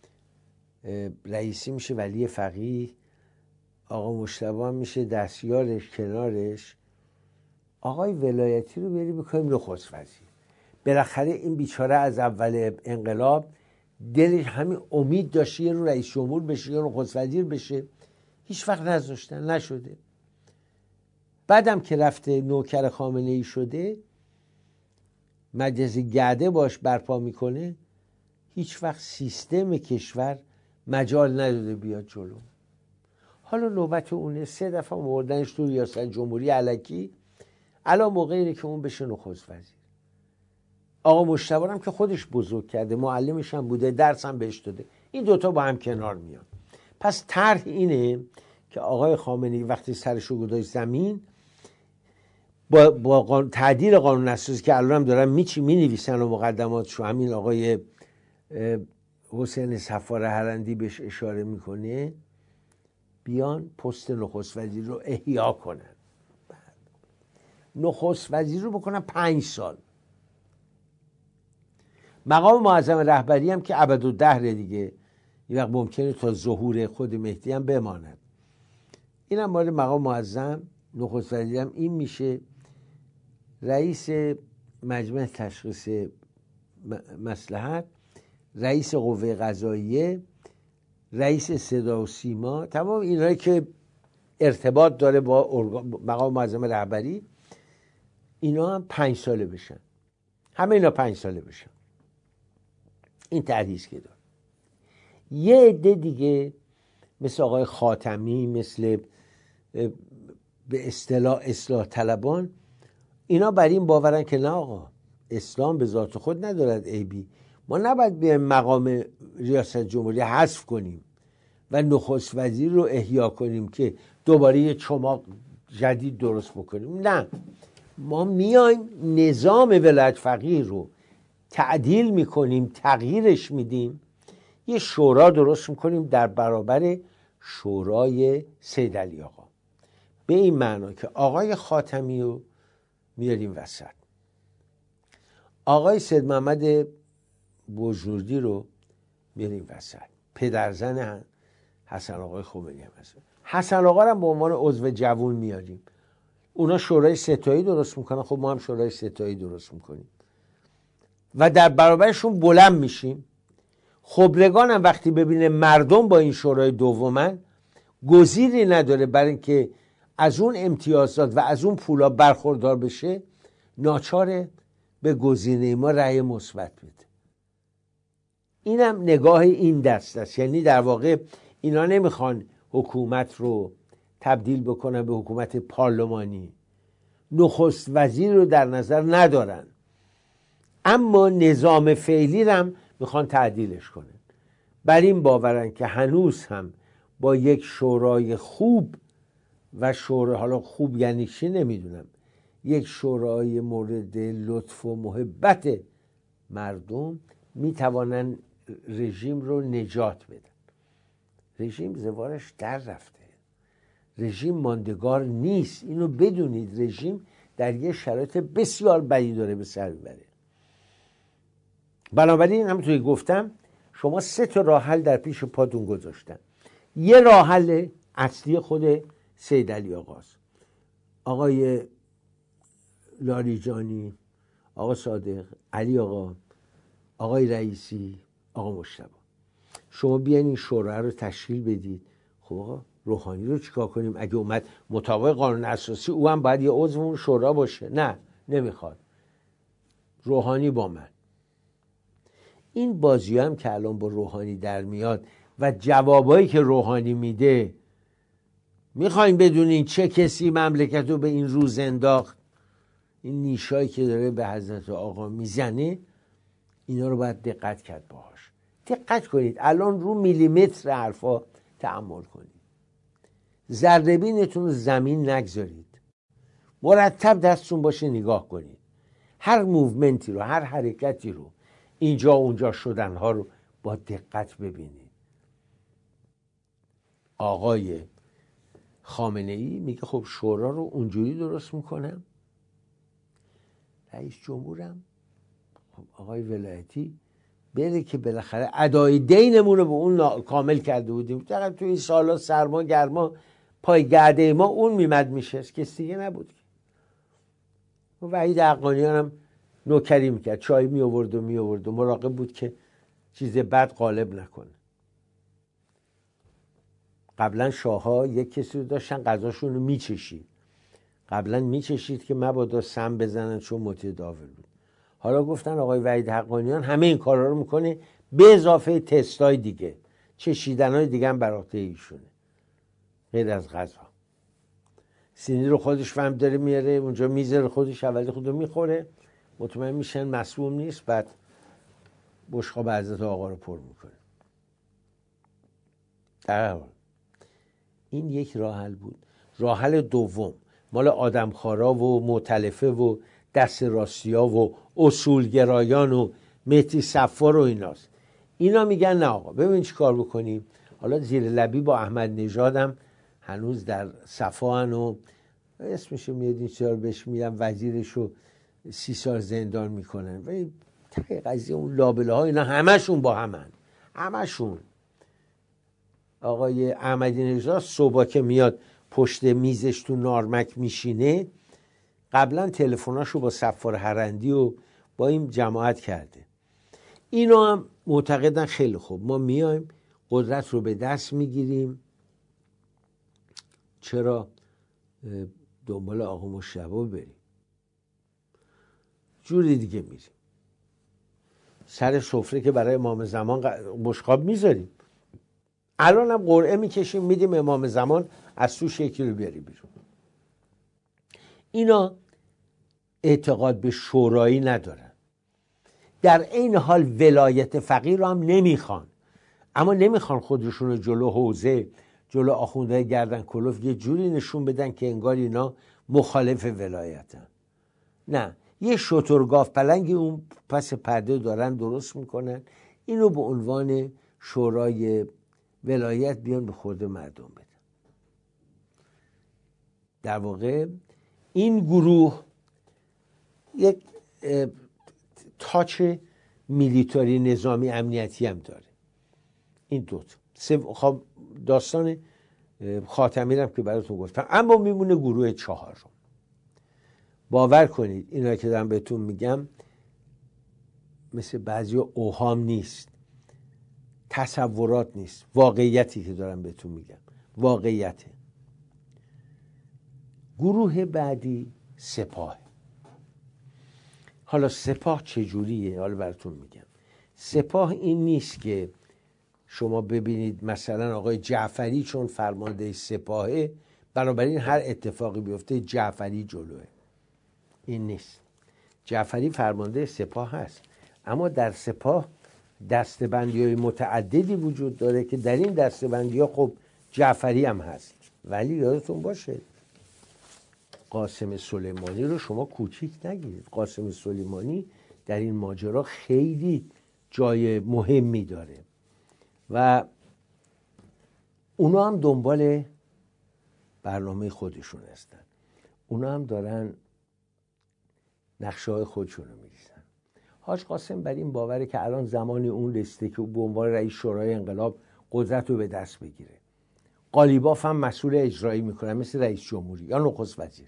رئیسی میشه ولی فقیه، آقا مجتبی میشه دستیارش کنارش، آقای ولایتی رو بری بکنیم نخست وزیر. بالاخره این بیچاره از اول انقلاب دلش همین امید داشته یه رو رئیس جمهور بشه یا نخست وزیر بشه، هیچ وقت نذاشتن، نشده. بعدم که رفته نوکر خامنه‌ای شده، مجلس گرده باش برپا میکنه، هیچ وقت سیستم کشور مجال نداده بیاد جلو. حالا نوبت اونه، 3 دفعه موردنش تو ریاست جمهوری الکی، الان موقعی که اون بشه نخست وزیر. آقا مجتبی هم که خودش بزرگ کرده، معلمش هم بوده، درس هم بهش داده، این دوتا با هم کنار میان. پس طرح اینه که آقای خامنه‌ای وقتی سرشو گذاشت زمین، با تعدیل قانون اساسی که الان هم دارن مینویسن و مقدماتشو، همین آقای حسین صفار هرندی بهش اشاره میکنه، بیان پست نخست وزیر رو احیا کنن، نخست وزیر رو بکنن 5 سال. مقام معظم رهبری هم که ابدالدهر دیگه، این وقت ممکنه تا ظهور خود مهدی هم بماند. این هم مال مقام معظم. نخست وزیر هم این میشه، رئیس مجمع تشخیص مصلحت، رئیس قوه قضاییه، رئیس صدا و سیما، تمام اینایی که ارتباط داره با مقام معظم رهبری، اینا هم 5 ساله بشن. همه اینا 5 ساله بشن. این طرحیست که داره. یه عده دیگه مثل آقای خاتمی، مثل به اصطلاح اصلاح طلبان، اینا بر این باورن که نه آقا، اسلام به ذات خود ندارد عیبی، ما نباید به مقام ریاست جمهوری حذف کنیم و نخست وزیر رو احیا کنیم که دوباره یه چماق جدید درست بکنیم. نه، ما میایم نظام ولایت فقیه رو تعدیل میکنیم، تغییرش میدیم، یه شورا درست میکنیم در برابر شورای سید علی آقا، به این معنا که آقای خاتمی رو میاریم وسط، آقای سید محمد بوجنوردی رو میاریم وسط، پدرزن حسن آقای خمینی هم هست، حسن آقا رو به عنوان عضو جوون میاریم، اونا شورای ستایی درست میکنن، خب ما هم شورای ستایی درست میکنیم و در برابرشون بلند میشیم. خبرگان هم وقتی ببینه مردم با این شورای دومن، گزیری نداره برای اینکه از اون امتیازات و از اون پولا برخوردار بشه، ناچاره به گزینه ما رأی مثبت بده. اینم نگاه این دست است. یعنی در واقع اینا نمیخوان حکومت رو تبدیل بکنن به حکومت پارلمانی، نخست وزیر رو در نظر ندارن، اما نظام فعلی رو هم میخوان تعدیلش کنن. بر این باورن که هنوز هم با یک شورای خوب و شورای، حالا خوب یعنی چی نمیدونم، یک شورای مورد لطف و محبت مردم میتوانن رژیم رو نجات بدن. رژیم زوارش در رفته، رژیم ماندگار نیست، اینو بدونید. رژیم در یه شرایط بسیار بدی داره به سر میبره. بنابراین همونطوری گفتم شما 3 تا راه حل در پیش پاتون گذاشتن. یه راه حل اصلی خود سید علی آقاست، آقای لاریجانی، آقا صادق، علی آقا، آقای رئیسی، آقا مجتبی، شما بیاین این شورا رو تشکیل بدید. خب آقا روحانی رو چیکار کنیم؟ اگه اومد مطابق قانون اساسی او هم باید یه عضو اون شورا باشه. نه، نمیخواد، روحانی با من. این بازی هم که الان با روحانی در میاد و جوابایی که روحانی میده، میخواین بدونین چه کسی مملکت رو به این روز انداخت؟ این نیشایی که داره به حضرت آقا میزنه، اینا رو باید دقت کرد باهاش. دقت کنید، الان رو میلیمتر حرفا تأمل کنید، ذره بینتون رو زمین نگذارید، مرتب دستتون باشه نگاه کنید، هر موومنتی رو، هر حرکتی رو، اینجا اونجا شدنها رو با دقت ببینید. آقای خامنه ای میگه خب شورا رو اونجوری درست میکنم، رئیس جمهورم خب آقای ولایتی بره که بالاخره ادای دینمون رو به اون کامل کرده بودیم، فقط تو این سالا سرما گرما پای گرده ما اون میمد میشه، کسی دیگه نبود. وحید حقانیان هم نوکری میکرد، چای می آورد و مراقب بود که چیز بد غالب نکنه. قبلا شاه‌ها یک کسی رو داشتن غذاشون رو میچشید، قبلا میچشید که مبادا سم بزنن چون مطیع داور بود. حالا گفتن آقای وحید حقانیان همه این کارا رو میکنه به اضافه تستای دیگه، چشیدنای دیگه هم بر عهده ایشونه غیر از غذا. سینی رو خودش فهم داره میاره اونجا، میذاره خودش اولی خودو میخوره، مطمئن میشن مسموم نیست، بعد بشقاب حضرت آقا رو پر میکنه. در حال این یک راه حل بود. راه حل دوم مال آدمخوارا و مؤتلفه و دست راستیا و اصولگرایان و مهدی صفار و ایناست. اینا میگن نه آقا ببین چی کار بکنیم. حالا زیر لبی با احمد نژادم هنوز در صفا و اسمشو میادین چرا بهش میگن وزیرشو 30 سال زندان میکنن. و ته قضیه اون لابله ها اینا همشون با همشون. آقای احمدی نژاد صبح که میاد پشت میزش تو نارمک میشینه، قبلا تلفناشو با صفار هرندی و با این جماعت کرده. اینا هم معتقدن خیلی خوب ما میایم قدرت رو به دست میگیریم، چرا دنبال آقا مشتبه بریم، جوری دیگه میریم سر سفره که برای امام زمان بشقاب میذاریم. الان هم قرعه میکشیم میدیم امام زمان از توش یکی رو بیاری بیرون. اینا اعتقاد به شورایی ندارن، در این حال ولایت فقیه رو هم نمیخوان، اما نمیخوان خودشون رو جلو حوزه جلو آخونده گردن کلوف یه جوری نشون بدن که انگار اینا مخالف ولایتن. نه، یه شترگاف پلنگی اون پس پرده دارن درست میکنن، اینو به عنوان شورای ولایت بیان به خورد مردم بدن. در واقع این گروه یک تاچ میلیتاری نظامی امنیتی هم داره. این دوتا خب داستان خاتمی هم که براتون گفتم. اما میمونه گروه چهارم. باور کنید اینا که دارم بهتون میگم مثل بعضی اوهام نیست، تصورات نیست، واقعیتی که دارم بهتون میگم واقعیته. گروه بعدی سپاه. حالا سپاه چجوریه؟ حالا براتون میگم. سپاه این نیست که شما ببینید مثلا آقای جعفری چون فرمانده سپاهه بنابراین هر اتفاقی بیفته جعفری جلوه. این نیست. جعفری فرمانده سپاه هست، اما در سپاه دسته‌بندی‌های متعددی وجود داره که در این دسته‌بندی‌ها خب جعفری هم هست. ولی یادتون باشه قاسم سلیمانی رو شما کوچیک نگیرید. قاسم سلیمانی در این ماجرا خیلی جای مهمی داره و اونا هم دنبال برنامه خودشون هستن. اونا هم دارن نقشه های خودشون رو می‌ریزن. حاج قاسم بر این باوره که الان زمان اون رسیده که به عنوان رئیس شورای انقلاب قدرت رو به دست بگیره. قالیباف هم مسئول اجرایی میکنه مثل رئیس جمهوری یا نخست وزیر.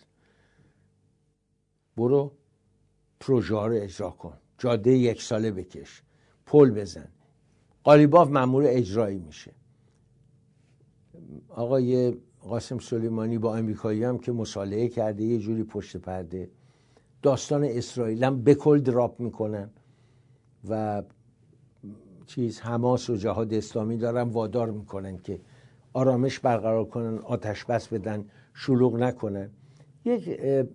برو پروژه ها رو اجرا کن، جاده 1 ساله بکش، پل بزن. قالیباف مأمور اجرایی میشه. آقای قاسم سلیمانی با امریکایی هم که مصالحه کرده یه جوری پشت پرده داستان اسرائیل هم به کل دراپ میکنن و حماس و جهاد اسلامی دارن وادار میکنن که آرامش برقرار کنن، آتش بس بدن، شلوغ نکنن. یک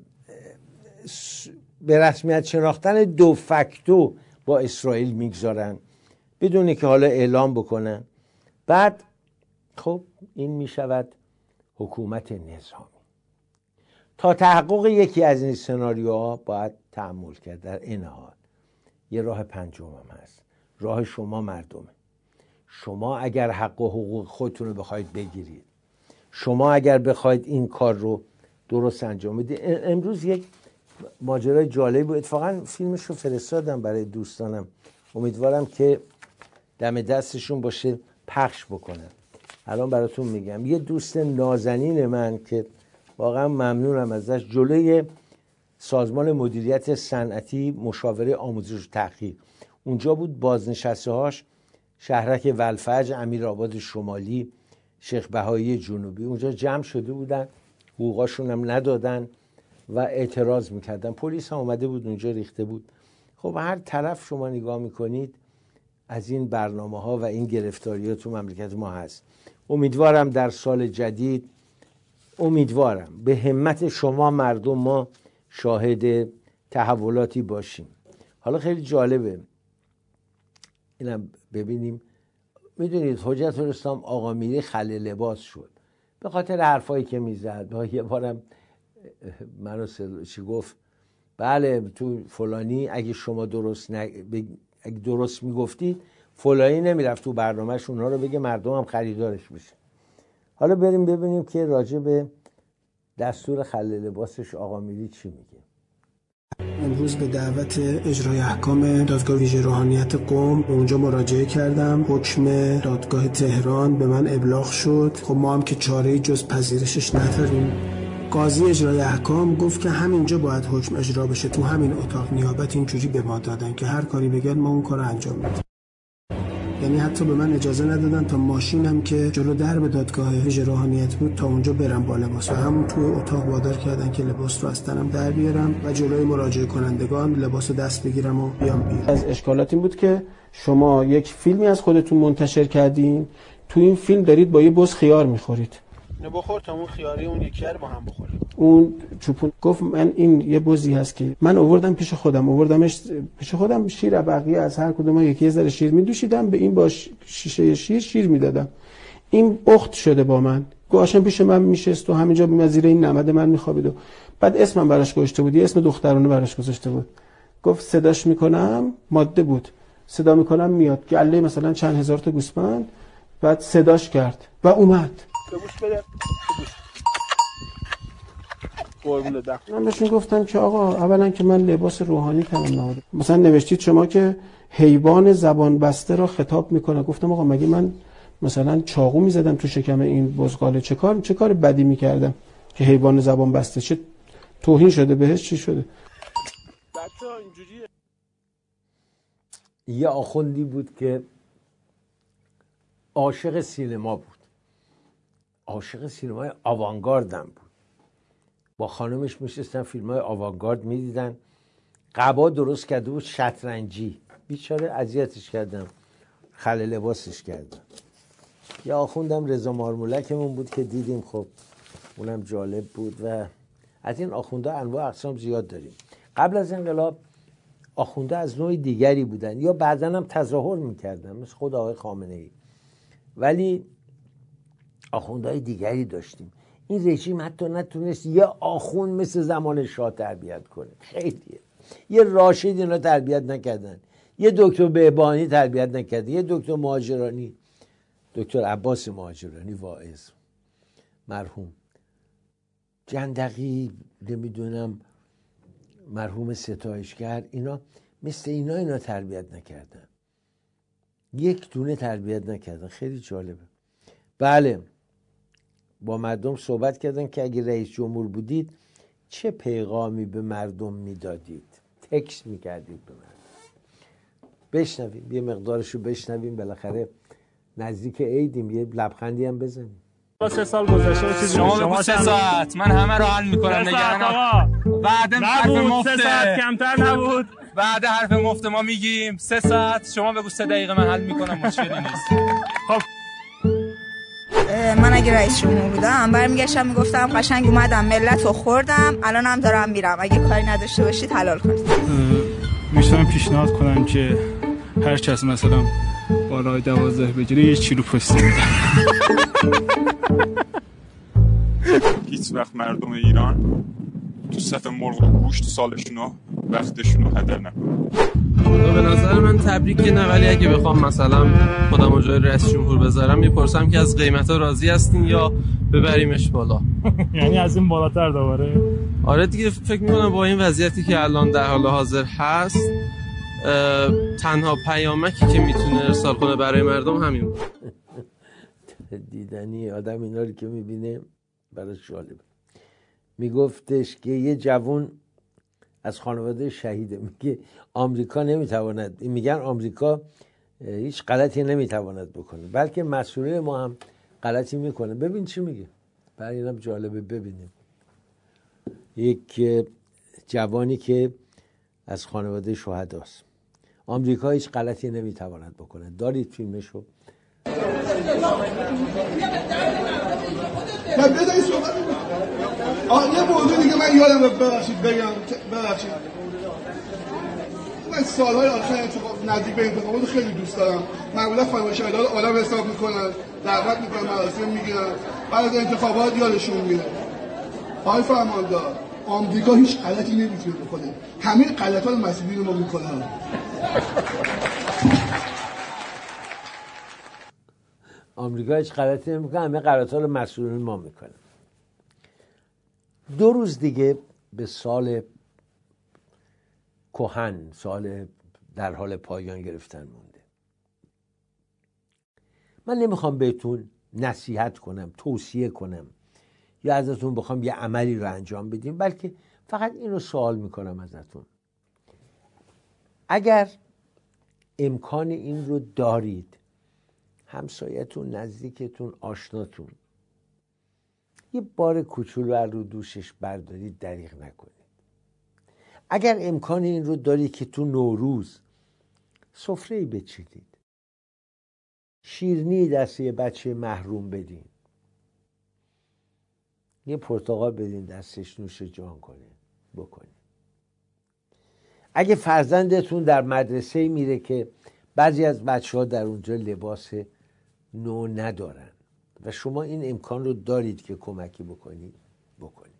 به رسمیت شناختن دو فاکتو با اسرائیل میگذارن بدون که حالا اعلام بکنن. بعد خب این میشود حکومت نظامی. تا تحقق یکی از این سناریوها باید تأمل کرد. در این حال یه راه پنجم هم هست. راه شما مردمه. شما اگر حق و حقوق خودتون رو بخواید بگیرید، شما اگر بخواید این کار رو درست انجام بدید. امروز یک ماجرای جالب بود، اتفاقا فیلمش رو فرستادم برای دوستانم، امیدوارم که دم دستشون باشه پخش بکنن. الان براتون میگم. یه دوست نازنین من که واقعا ممنونم ازش، جلوی سازمان مدیریت صنعتی مشاوره آموزش و تحقیق اونجا بود، بازنشسته هاش شهرک ولفج، امیرآباد شمالی، شیخ بهایی جنوبی اونجا جمع شده بودن، حقوقاشون هم ندادن و اعتراض میکردن. پلیس هم اومده بود اونجا ریخته بود. خب هر طرف شما نگاه میکنید از این برنامه ها و این گرفتاری ها تو مملکت ما هست. امیدوارم در سال جدید، امیدوارم به همت شما مردم ما شاهد تحولاتی باشیم. حالا خیلی جالبه اینم ببینیم. میدونید حجت الاسلام آقا میری خلع لباس شد به خاطر حرفایی که میزد. یه بارم منو چی گفت، بله تو فلانی اگه شما درست اگه درست میگفتید فلانی نمیرفت تو برنامه‌ش اونها رو بگه مردم هم خریدارش بشه. حالا بریم ببینیم که راجع به دستور خلع لباسش آقا میری چی میگه. امروز به دعوت اجرای احکام دادگاه ویژه روحانیت قم به اونجا مراجعه کردم. حکم دادگاه تهران به من ابلاغ شد. خب ما هم که چاره‌ای جز پذیرشش نداریم. قاضی اجرای احکام گفت که همینجا باید حکم اجرا بشه، تو همین اتاق. نیابت اینجوری به ما دادن که هر کاری بگن ما اون کارو انجام میدیم. یعنی حتی به من اجازه ندادن تا ماشینم که جلو درب دادگاه ویژه روحانیت بود تا اونجا برم با لباس و همون توی اتاق وادار کردن که لباس رو از تنم در بیارم و جلوی مراجعه کنندگان لباس رو دست بگیرم و بیام بیرون. از اشکالات این بود که شما یک فیلمی از خودتون منتشر کردین، تو این فیلم دارید با یه بز خیار میخورید. نه بخور تا اون خیاری اون یکی رو با هم بخوریم. اون چوپون گفت من این یه بزی هست که من آوردم پیش خودم، آوردمش پیش خودم، شیر بقیه از هر کدوم یکی ذره شیر می‌دوشیدم، به این با شیشه شیر میدادم. این اخت شده با من. گوشم پیش من میشست و همینجا زیر این نمد من میخوابید و بعد اسمم براش گذاشته بود، اسم دخترانه براش گذاشته بود. گفت صداش میکنم، ماده بود. صدا میکنم میاد. گله مثلا چند هزار تا گوسفند، بعد صداش کرد و اومد. بده. من بهشون گفتم که آقا اولا که من لباس روحانی تنم نهادم. مثلا نوشتید شما که حیوان زبان بسته را خطاب میکنه. گفتم آقا مگه من مثلا چاقو میزدم تو شکم این بزغاله؟ چه کار بدی میکردم که حیوان زبان بسته؟ چه توهین شده بهش؟ چی شده؟ بچه‌ها اینجوریه. یه آخوندی بود که عاشق سینما بود، عاشق سینمای آوانگارد هم بود. با خانمش میشستن فیلمای آوانگارد میدیدن. قبا درست کرده بود شطرنجی، بیچاره اذیتش کردم، خلع لباسش کردم. یه آخوندم رضا مارمولکمون بود که دیدیم، خب اونم جالب بود. و از این آخونده انواع اقسام زیاد داریم. قبل از انقلاب آخونده از نوع دیگری بودن یا بعداً هم تظاهر میکردن مثل خود آقای خامنه‌ای، ولی آخوندهای دیگری داشتیم. این رژیم حتی نتونست یه آخوند مثل زمان شاه تربیت کنه. خیلیه. یه راشد اینا تربیت نکردن، یه دکتر بهبانی تربیت نکردن، یه دکتر مهاجرانی، دکتر عباس مهاجرانی واعظ مرحوم، جندقی، نمیدونم مرحوم ستایشگر، اینا مثل اینا تربیت نکردن، یک دونه تربیت نکردن. خیلی جالبه. بله، با مردم صحبت کردن که اگه رئیس جمهور بودید چه پیغامی به مردم میدادید؟ تکست میکردید به مردم. بشنویم یه مقدارشو، بشنویم. بالاخره نزدیک عیدیم، یه لبخندی هم بزنیم. 3 سال گذشته شما 3 ساعت من همه رو حل میکنم. نگران بعد حرف مفت 3 ساعت کمتر نبود. بعد حرف مفت ما میگیم 3 ساعت، شما بگو 3 دقیقه من حل میکنم، مشکلی نیست. خب من اگه رئیس جمهور بودم برمیگشتم میگفتم قشنگ اومدم ملت رو خوردم، الانم دارم میرم، اگه کاری نداشته باشید حلال کنید. میشتم پیشنهاد کنم که هر کس مثلا بالای 12 بگیره یه چیلو پستی میدم. هیچ وقت مردم ایران تو صف مرغ و گوشت سالشونو وقتشونو هدر نکنن. به نظر من تبریک نه، ولی اگه بخوام مثلا خودم رو جای رئیس جمهور بذارم میپرسم که از قیمتا راضی هستین یا ببریمش بالا؟ یعنی از این بالاتر دوباره؟ آره دیگه، فکر میکنم با این وضعیتی که الان در حال حاضر هست تنها پیامکی که میتونه ارسال کنه برای مردم همین بود. دیدنی آدم اینا رو که میبینه براش جالبه. میگفتش که یه جوون از خانواده شهیده، میگه آمریکا نمیتواند، میگن آمریکا هیچ غلطی نمیتواند بکنه، بلکه مسئول ما هم غلطی میکنه. ببین چی میگه، برای اینم جالبه ببینیم. یک جوانی که از خانواده شهداست، آمریکا هیچ غلطی نمیتواند بکنه. دارید فیلمشو؟ یه موضوع دیگه من یادم ببخشید بگم، ببخشید من سالهای آخر نزدیک به انتخابات خیلی دوست دارم. معمولا خانواده شهیدان آدم حساب میکنن، دعوت میکنن، مراسم میگیرن، بعد از انتخابات یادشون میره. آقای فرماندار، آمریکا هیچ غلطی نمیتونه بکنه، همین غلطا رو مسئولین ما میکنن. آمریکا هیچ غلطی نمیکنه، همه غلط‌ها رو مسئولین ما میکنن. 2 روز دیگه به سال کهن، سال در حال پایان گرفتن مونده. من نمیخوام بهتون نصیحت کنم، توصیه کنم یا ازتون بخوام یه عملی رو انجام بدیم، بلکه فقط اینو سوال میکنم ازتون. اگر امکان این رو دارید، همسایتون، نزدیکتون، آشناتون یه بار کوچولو رو دوشش بردارید، دریغ نکنید. اگر امکان این رو دارید که تو نوروز سفره‌ای بچینید، شیرینی دست یه بچه محروم بدین، یه پرتقال بدین دستش نوش جان کنه، بکنید. اگه فرزندتون در مدرسه میره که بعضی از بچه‌ها در اونجا لباس نو ندارن و شما این امکان رو دارید که کمکی بکنید، بکنید.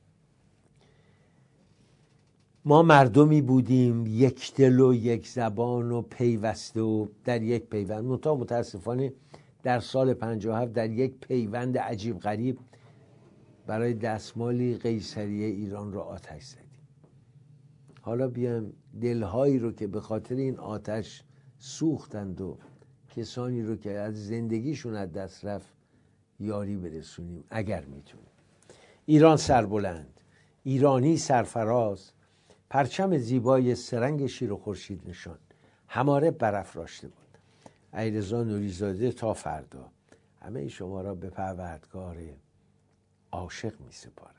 ما مردمی بودیم یک دل و یک زبان و پیوسته و در یک پیوند. متاسفانه در سال 57 در یک پیوند عجیب غریب برای دستمالی قیصریه ایران رو آتش زدیم. حالا بیایم دلهایی رو که به خاطر این آتش سوختند و کسانی رو که از زندگیشون از دست رفت یاری برسونیم اگر میتونیم. ایران سربلند، ایرانی سرفراز، پرچم زیبای سرنگ شیر و خورشید نشان هماره برافراشته بود. علیرضا نوری‌زاده تا فردا همه شما را به پروردگار عاشق می سپارم.